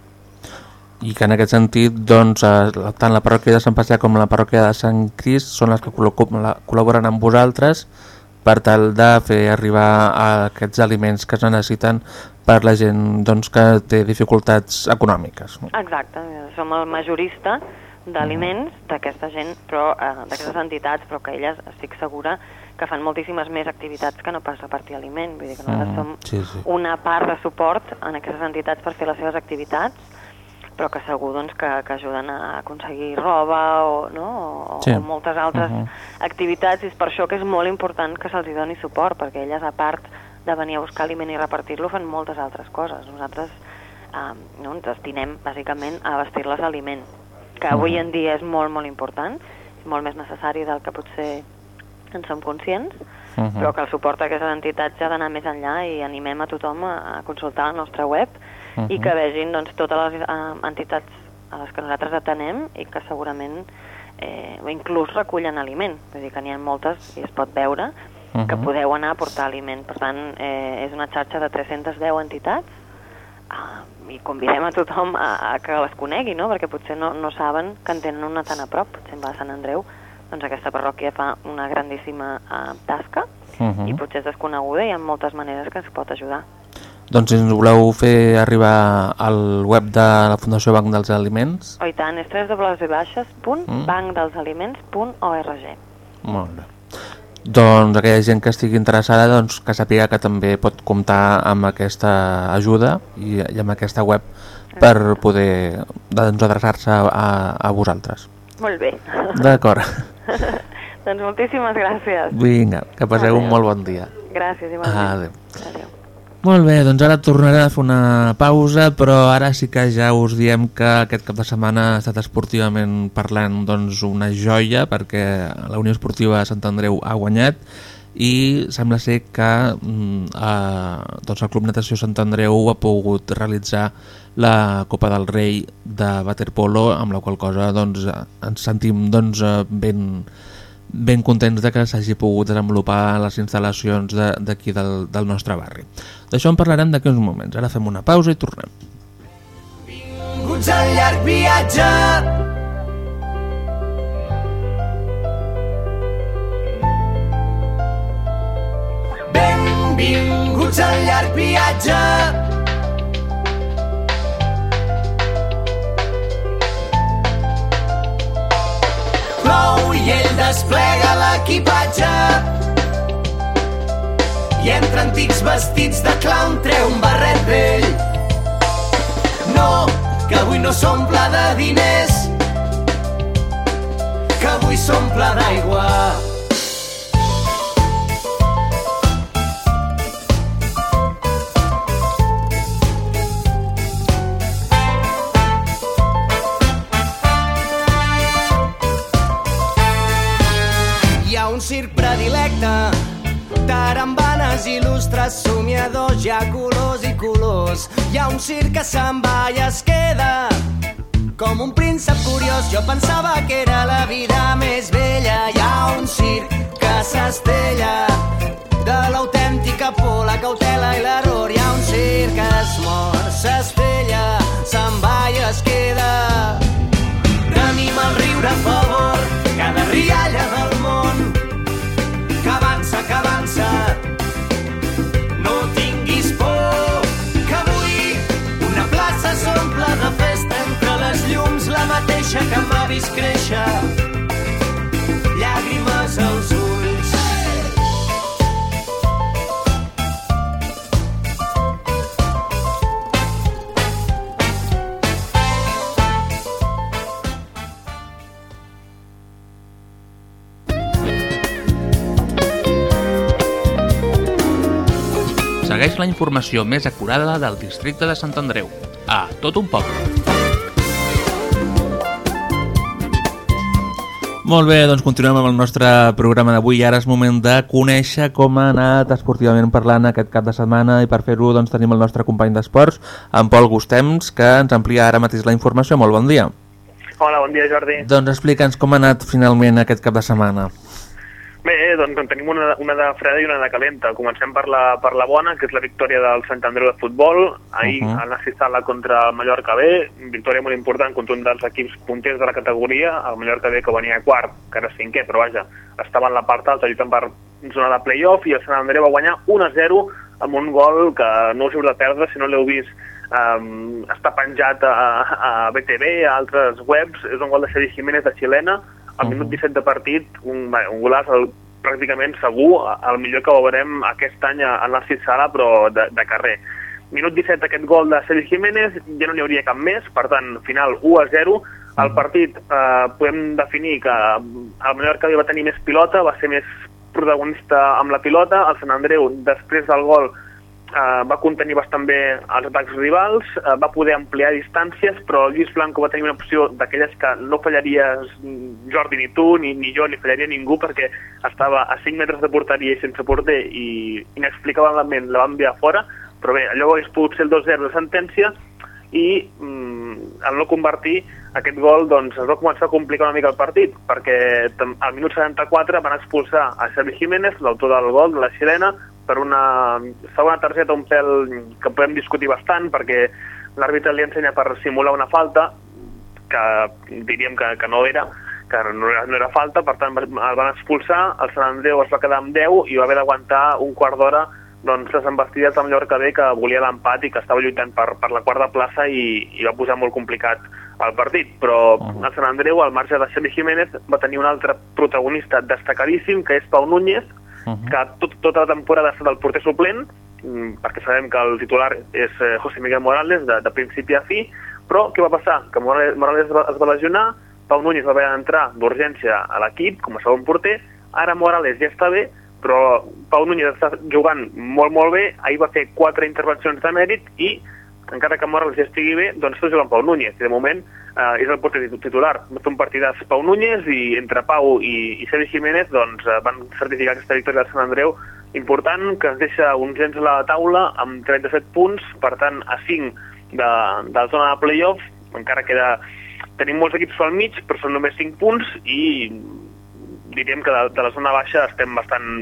I que en aquest sentit, doncs, tant la parròquia de Sant Pacià com la parròquia de Sant Cris són les que col·laboren amb vosaltres per tal de fer arribar aquests aliments que es necessiten per la gent que té dificultats econòmiques. Exacte, som el majorista d'aliments d'aquesta gent, d'aquestes entitats, però que elles estic segura que fan moltíssimes més activitats que no pas repartir aliment. Vull dir que nosaltres som una part de suport en aquestes entitats per fer les seves activitats, però que segur que ajuden a aconseguir roba o moltes altres activitats, i és per això que és molt important que se'ls doni suport, perquè elles, a part de venir a buscar aliment i repartir-lo, fan moltes altres coses. Nosaltres ens destinem bàsicament a vestir-les d'aliment, que avui en dia és molt, molt important, és molt més necessari del que potser en som conscients, però que el suport a aquestes entitats ha d'anar més enllà i animem a tothom a consultar la nostra web i que vegin totes les entitats a les que nosaltres atenem i que segurament inclús recullen aliment. Vull dir que n'hi ha moltes i es pot veure que podeu anar a portar aliment. Per tant, és una xarxa de 310 entitats i convidem a tothom a que les conegui, perquè potser no saben que en tenen una tan a prop. Potser a Sant Andreu aquesta parròquia fa una grandíssima tasca i potser és desconeguda i hi ha moltes maneres que es pot ajudar. Doncs si ens voleu fer arribar al web de la Fundació Banc dels Aliments... I tant, és www.bancdelsaliments.org. Molt bé. Doncs aquella gent que estigui interessada que sàpiga que també pot comptar amb aquesta ajuda i amb aquesta web per poder adreçar-se a vosaltres. Molt bé. D'acord. Doncs moltíssimes gràcies. Vinga, que passeu un molt bon dia. Gràcies, igualment. Adéu. Molt bé, doncs ara tornarem a fer una pausa, però ara sí que ja us diem que aquest cap de setmana ha estat esportivament parlant una joia, perquè la Unió Esportiva Sant Andreu ha guanyat i sembla ser que el Club Natació Sant Andreu ha pogut realitzar la Copa del Rei de waterpolo, amb la qual cosa ens sentim ben contents de que s'hagi pogut desenvolupar les instal·lacions d'aquí del nostre barri. D'això en parlarem d'aquí uns moments. Ara fem una pausa i tornem. Benvinguts al llarg viatge. Benvinguts al llarg viatge. Plou i ell desplega l'equipatge i entre antics vestits de clown treu un barret vell. No, que avui no s'omple de diners, que avui s'omple d'aigua. Hi ha un circ predilecte, tarambanes il·lustres, somiadors, hi ha colors i colors. Hi ha un circ que se'n va i es queda com un príncep curiós. Jo pensava que era la vida més bella. Hi ha un circ que s'estella de l'autèntica por, la cautela i l'error. Hi ha un circ que es mor, s'estella, se'n va i es queda. Tenim el riure a favor, cada rialla del món que avança, que avança. No tinguis por, que avui una plaça s'omple de festa entre les llums, la mateixa que m'ha vist créixer, llàgrimes als ulls. Segueix la informació més acurada del districte de Sant Andreu. A Tot un Poble. Molt bé, doncs continuem amb el nostre programa d'avui. Ara és moment de conèixer com ha anat esportivament parlant aquest cap de setmana, i per fer-ho doncs, tenim el nostre company d'esports, en Pol Gustems, que ens amplia ara mateix la informació. Molt bon dia. Hola, bon dia, Jordi. Doncs explica'ns com ha anat finalment aquest cap de setmana. Bé, doncs tenim una de freda i una de calenta. Comencem per la bona, que és la victòria del Sant Andreu de futbol. Ahir a la Sala contra el Mallorca B, victòria molt important contra un dels equips punters de la categoria, el Mallorca B, que venia quart, que era cinquè, però vaja, estava en la part alta, lluitant per zona de play-off, i el Sant Andreu va guanyar 1-0 amb un gol que no us heu de perdre si no l'heu vist. Està penjat a BTV, a altres webs. És un gol de Sergi Jiménez de Xilena, al minut 17 de partit, un golaç pràcticament segur, el millor que veurem aquest any al Narcís Sala, però de carrer. Minut 17, aquest gol de Sergi Jiménez, ja no n'hi hauria cap més, per tant, final 1-0. El partit podem definir que el Mallorca va tenir més pilota, va ser més protagonista amb la pilota. El Sant Andreu, després del gol, va contenir bastant bé els atacs rivals, va poder ampliar distàncies, però el Lluís Blanco va tenir una opció d'aquelles que no fallaries Jordi ni tu, ni jo, ni fallaria ningú, perquè estava a 5 metres de porteria i sense porter, i inexplicablement la va enviar fora. Però bé, allò hauria pogut ser el 2-0 de sentència, i al no convertir aquest gol, doncs es va començar a complicar una mica el partit, perquè al minut 74 van expulsar a Sergi Jiménez, l'autor del gol de la xilena, per una segona targeta un pèl que podem discutir bastant, perquè l'àrbitre li ensenya per simular una falta que diríem que no era, que no era falta. Per tant el van expulsar, el Sant Andreu es va quedar amb 10 i va haver d'aguantar un quart d'hora doncs, les embestides del Mallorca B, que volia l'empat i que estava lluitant per la quarta plaça, i va posar molt complicat el partit. Però el Sant Andreu, al marge de Sergi Jiménez, va tenir un altre protagonista destacadíssim, que és Pau Núñez, que tota la temporada ha estat el porter suplent, perquè sabem que el titular és José Miguel Morales, de principi a fi. Però què va passar? Que Morales es va lesionar, Pau Núñez va haver d'entrar d'urgència a l'equip com a segon porter. Ara Morales ja està bé, però Pau Núñez està jugant molt, molt bé. Ahir va fer 4 intervencions de mèrit, i encara que Morales ja estigui bé, doncs està jugant Pau Núñez, i de moment és el porter titular. Va fer un partidàs Pau Núñez, i entre Pau i Sergi Jiménez doncs, van certificar aquesta victòria del Sant Andreu important, que ens deixa uns gens a la taula amb 37 punts, per tant a 5 de la zona de play-off. Encara tenim molts equips al mig, però són només 5 punts, i diríem que de la zona baixa estem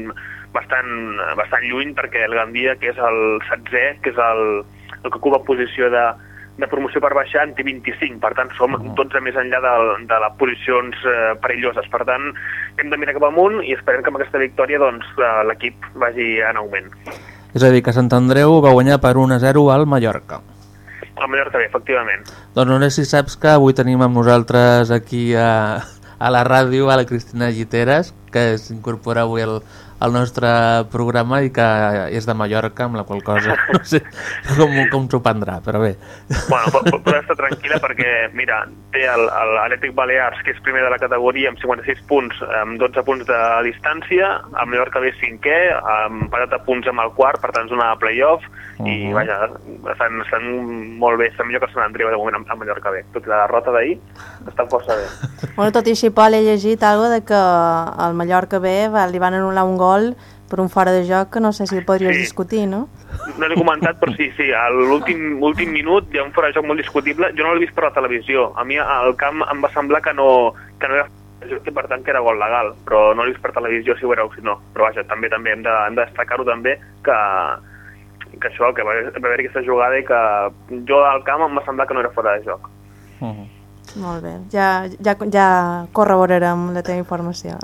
bastant lluny, perquè el Gandia, que és el 16è, que és el que ocupa posició de promoció per baixar, en té 25. Per tant, som 12 més enllà de les posicions perilloses. Per tant, hem de mirar cap amunt, i esperem que amb aquesta victòria doncs, l'equip vagi en augment. És a dir, que Sant Andreu va guanyar per 1-0 al Mallorca. Al Mallorca bé, efectivament. Doncs no sé si saps que avui tenim amb nosaltres aquí a la ràdio a la Cristina Guiteras, que s'incorpora avui al nostre programa i que és de Mallorca, amb la qual cosa no sé com s'ho prendrà, però bé. Bueno, podrà estar tranquil·la perquè, mira, té l'Atlètic Balears, que és primer de la categoria, amb 56 punts, amb 12 punts de distància, el Mallorca ve cinquè, empatat a punts amb el quart, per tant zona de play-off, i vaja, estan molt bé, estan millor que el Sant Andreu de moment a Mallorca bé, tot i la derrota d'ahir està força bé. Bueno, tot i així, Pol, he llegit alguna de que el Mallorca B li van anul·lar un gol per un fora de joc que no sé si el podries discutir, no? No l'he comentat, però sí, a l'últim minut hi ha un fora de joc molt discutible. Jo no l'he vist per la televisió. A mi al camp em va semblar que no era fora de joc, per tant que era gol legal, però no l'he vist per televisió si ho era o si no. Però vaja, també hem de destacar-ho també que això, que va haver aquesta jugada i que jo al camp em va semblar que no era fora de joc. Molt bé, ja corroborarem la teva informació.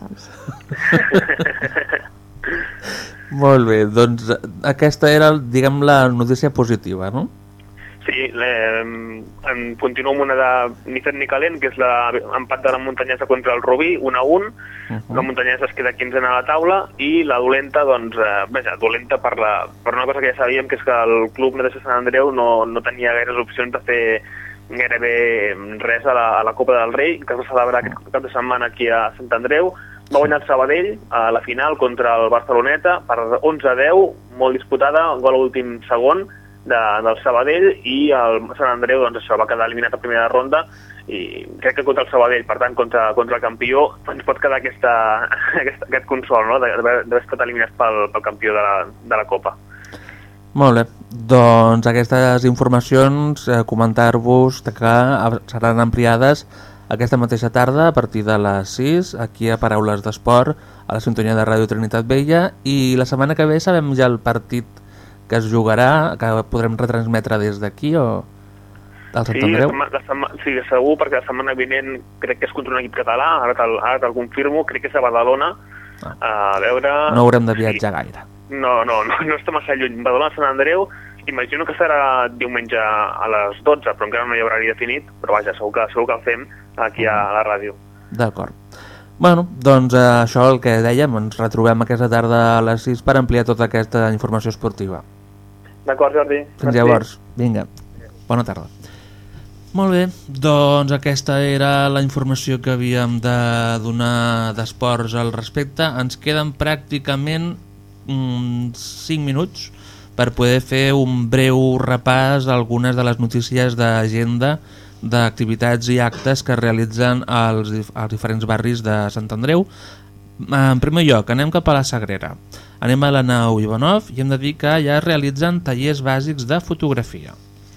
Molt bé, doncs aquesta era, diguem, la notícia positiva, no? Sí, continuo amb una de ni fet ni calent, que és l'empat de la Muntanyesa contra el Rubí, 1-1. La Muntanyesa es queda 15 a la taula i la dolenta, doncs, dolenta per una cosa que ja sabíem, que és que el club Natació Sant Andreu no tenia gaires opcions de fer gairebé res a la Copa del Rei, que es va celebrar aquest cap de setmana aquí a Sant Andreu. Va guanyar el Sabadell a la final contra el Barceloneta per 11-10, molt disputada, gol a l'últim segon del Sabadell, i el Sant Andreu doncs això va quedar eliminat a primera ronda, i crec que contra el Sabadell, per tant contra el campió ens pot quedar aquest consol, no? d'haver estat eliminats pel campió de la Copa. Molt bé, doncs aquestes informacions comentar-vos que seran ampliades aquesta mateixa tarda a partir de les 6 aquí a Paraules d'Esport, a la sintonia de Ràdio Trinitat Vella, i la setmana que ve sabem ja el partit que es jugarà, que podrem retransmetre des d'aquí o del Sant Andreu? Sí, segur, perquè la setmana vinent crec que és contra un equip català, ara te'l confirmo, crec que és a Badalona. A veure... No haurem de viatjar gaire. No està massa lluny. Badalona, Sant Andreu, imagino que serà diumenge a les 12, però encara no hi haurà definit, però vaja, segur que el fem aquí a la ràdio. D'acord. Bueno, doncs això el que dèiem, ens retrobem aquesta tarda a les 6 per ampliar tota aquesta informació esportiva. D'acord, Jordi. Fins llavors. Vinga, bona tarda. Molt bé, doncs aquesta era la informació que havíem de donar d'esports al respecte. Ens queden pràcticament 5 minuts per poder fer un breu repàs a algunes de les notícies d'agenda d'activitats i actes que es realitzen als diferents barris de Sant Andreu. En primer lloc, anem cap a la Sagrera. Anem a la nau Ivanov i hem de dir que ja es realitzen tallers bàsics de fotografia.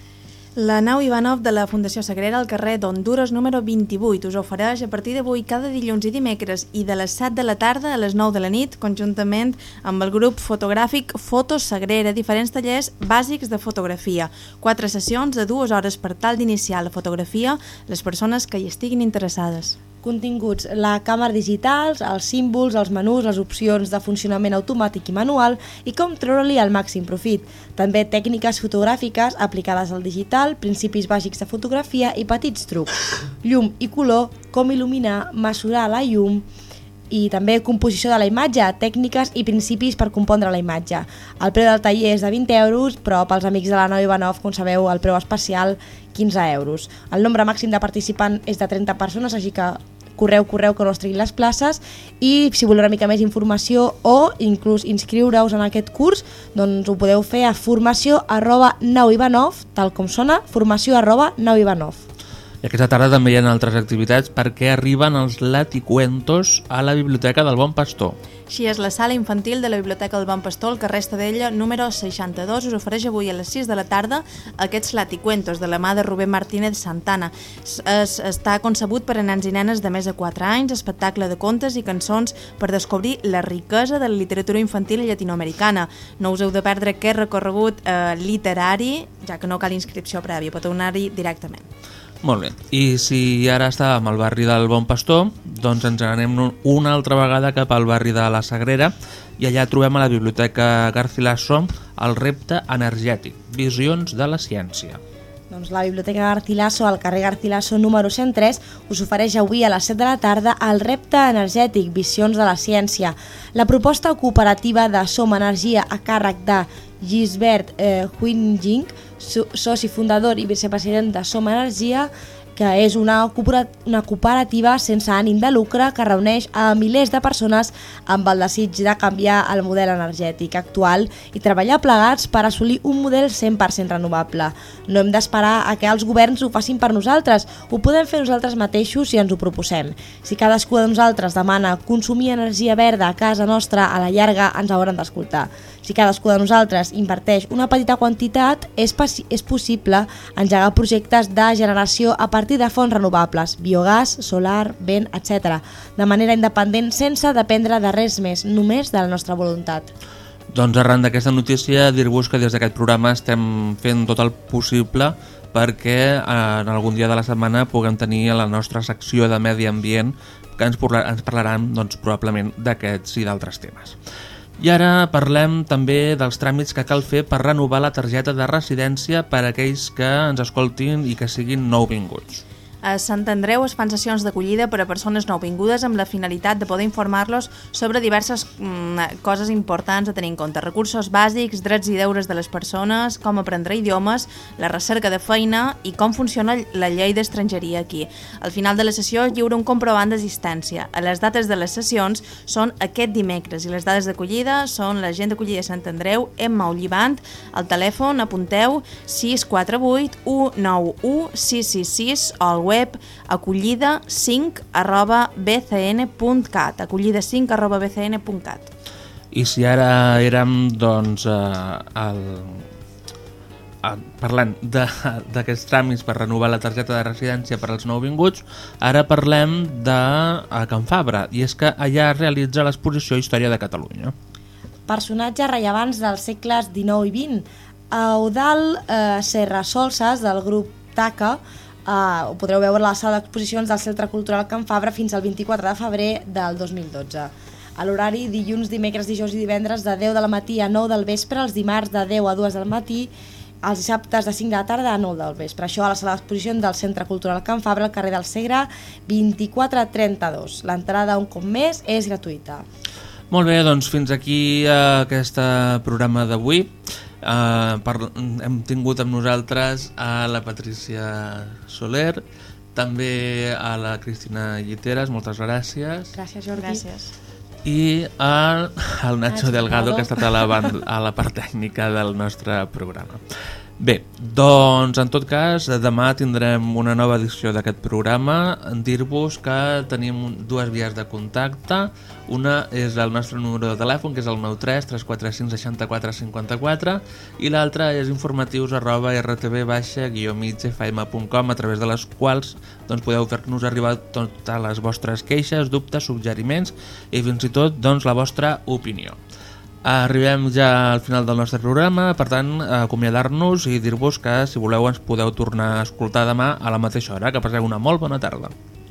La nau Ivanov de la Fundació Sagrera al carrer d'Honduras número 28 us ofereix a partir d'avui cada dilluns i dimecres i de les 7 de la tarda a les 9 de la nit, conjuntament amb el grup fotogràfic Fotos Sagrera, diferents tallers bàsics de fotografia. 4 sessions de 2 hores per tal d'iniciar la fotografia les persones que hi estiguin interessades. Continguts, la càmera digitals, els símbols, els menús, les opcions de funcionament automàtic i manual i com treure-li el màxim profit. També tècniques fotogràfiques aplicades al digital, principis bàsics de fotografia i petits trucs. Llum i color, com il·luminar, mesurar la llum i també composició de la imatge, tècniques i principis per compondre la imatge. El preu del taller és de 20 euros, però pels amics de la nau Ivanov, com sabeu, el preu especial 15 euros. El nombre màxim de participants és de 30 persones, així que correu que no es treguin les places, i si voleu una mica més informació o inclús inscriure-us en aquest curs, doncs ho podeu fer a formació@nauivanov, tal com sona, formació@nauivanov. I aquesta tarda també hi ha altres activitats perquè arriben els laticuentos a la Biblioteca del Bon Pastor. Així és, la sala infantil de la Biblioteca del Bon Pastor, al carrer Estadella, número 62, us ofereix avui a les 6 de la tarda aquests laticuentos de la mà de Rubén Martínez Santana. Està concebut per a nens i nenes de més de 4 anys, espectacle de contes i cançons per descobrir la riquesa de la literatura infantil llatinoamericana. No us heu de perdre aquest recorregut literari, ja que no cal inscripció prèvia, podeu anar-hi directament. Molt bé, i si ara estàvem al barri del Bon Pastor, doncs ens anem una altra vegada cap al barri de la Sagrera i allà trobem a la Biblioteca Garcilaso el repte energètic, visions de la ciència. Doncs la Biblioteca Garcilaso, al carrer Garcilaso número 103, us ofereix avui a les 7 de la tarda el repte energètic Visions de la Ciència. La proposta cooperativa de Som Energia a càrrec de Gisbert Huijing, soci fundador i vicepresident de Som Energia, que és una cooperativa sense ànim de lucre que reuneix a milers de persones amb el desig de canviar el model energètic actual i treballar plegats per assolir un model 100% renovable. No hem d'esperar a que els governs ho facin per nosaltres, ho podem fer nosaltres mateixos si ens ho proposem. Si cadascú de nosaltres demana consumir energia verda a casa nostra, a la llarga ens hauran d'escoltar. Si cadascú de nosaltres inverteix una petita quantitat, és possible engegar projectes de generació a partir de fonts renovables, biogàs, solar, vent, etc., de manera independent sense dependre de res més, només de la nostra voluntat. Doncs arran d'aquesta notícia, dir-vos que des d'aquest programa estem fent tot el possible perquè en algun dia de la setmana puguem tenir la nostra secció de medi ambient que ens parlaran probablement d'aquests i d'altres temes. I ara parlem també dels tràmits que cal fer per renovar la targeta de residència per a aquells que ens escoltin i que siguin nouvinguts. A Sant Andreu es fan sessions d'acollida per a persones nouvingudes amb la finalitat de poder informar-los sobre diverses coses importants a tenir en compte. Recursos bàsics, drets i deures de les persones, com aprendre idiomes, la recerca de feina i com funciona la llei d'estrangeria aquí. Al final de la sessió lliura un comprovant d'assistència. Les dates de les sessions són aquest dimecres i les dades d'acollida són l'agent d'acollida de Sant Andreu, Emma Ollivant, el telèfon, apunteu, 648 191 666 o al web acollida5@bcn.cat, acollida5@bcn.cat. I si ara érem parlant d'aquests tràmits per renovar la targeta de residència per als nouvinguts, ara parlem de Can Fabra, i és que allà es realitza l'exposició Història de Catalunya. Personatges rellevants dels segles XIX i XX. Eudald Serrasolsas, del grup TACA, ho podreu veure a la sala d'exposicions del Centre Cultural Can Fabra fins al 24 de febrer del 2012. A l'horari dilluns, dimecres, dijous i divendres de 10 del matí a 9 del vespre, els dimarts de 10 a 2 del matí, els dissabtes de 5 de la tarda a 9 del vespre. Això a la sala d'exposicions del Centre Cultural Can Fabra, al carrer del Segre 2432. L'entrada, un cop més, és gratuïta. Molt bé, doncs fins aquí aquest programa d'avui. Hem tingut amb nosaltres a la Patrícia Soler, també a la Cristina Lliteres, moltes gràcies. Gràcies, Jordi. Gràcies. I al Nacho Delgado, que ha estat a la part tècnica del nostre programa. Bé, doncs en tot cas demà tindrem una nova edició d'aquest programa. Dir-vos que tenim dues vies de contacte. Una és el nostre número de telèfon, que és el 93 345 64 54, i l'altra és informatius@rtv-migfm.com, a través de les quals podeu fer-nos arribar totes les vostres queixes, dubtes, suggeriments i fins i tot la vostra opinió. Arribem ja al final del nostre programa, per tant, acomiadar-nos i dir-vos que, si voleu, ens podeu tornar a escoltar demà a la mateixa hora. Que passeu una molt bona tarda.